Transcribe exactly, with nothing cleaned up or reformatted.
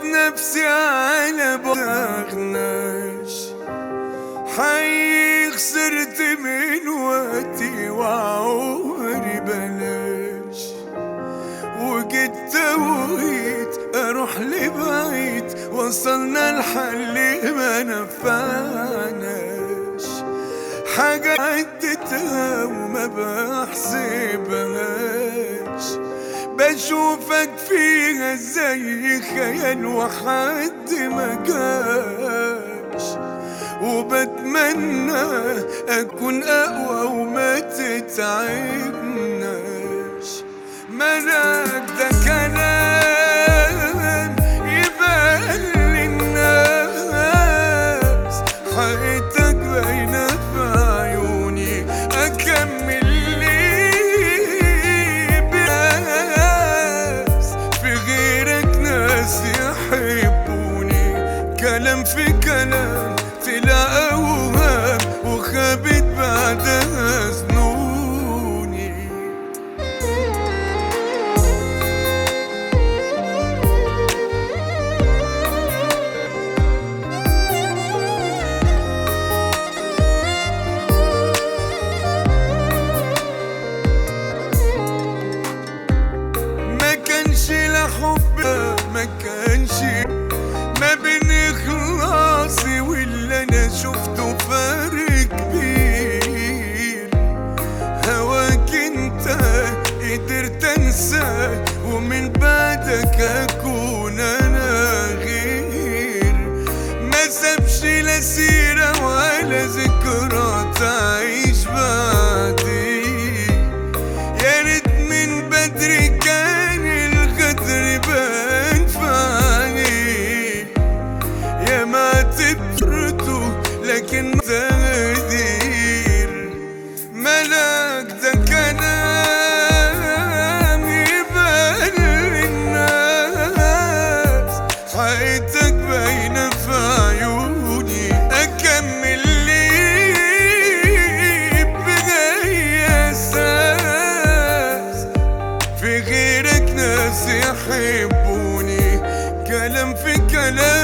نفسي على بغناش حي خسرت من وقتي وعمري بلاش وجيت توقيت اروح لبعيد وصلنا الحل ما نفعناش حاجة عدتها وما بحسبهاش بشوفك فيها زي خيال وحد ما جاش وبتمنى اكون اقوى وما تتعبناش ملاك ده كلام يبان للناس حقيقتك باينة في عيوني اكمل ليه بناس في غيرك ناس يحبوني كلام في كلام طلع اوهام وخابت بعدها ظنوني ما كانش لا حب ما كانش ما بين اخلاصي واللي انا شفته فرق كبير هواك انت قدرت انساك ومن بعدك اكون انا غير ما سابش لا سيرة ولا ذكرى تعيش بعدي يا ريت من بدري كان الغدر بان في عيني يا ما تبرته لكن تقدير ملاك ده كلام يبان للناس حقيقتك باينة في عيوني أكمل ليه بجاي أساس في غيرك ناس يحبوني كلام في كلام